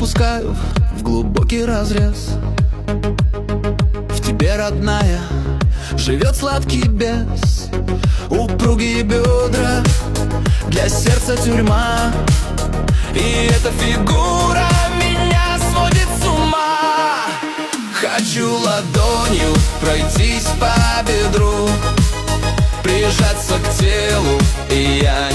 опускаю в глубокий разрез. В тебе, родная, живет сладкий бес. Упругие бедра, для сердца тюрьма. И эта фигура меня сводит с ума. Хочу ладонью пройтись по бедру, прижаться к телу, и я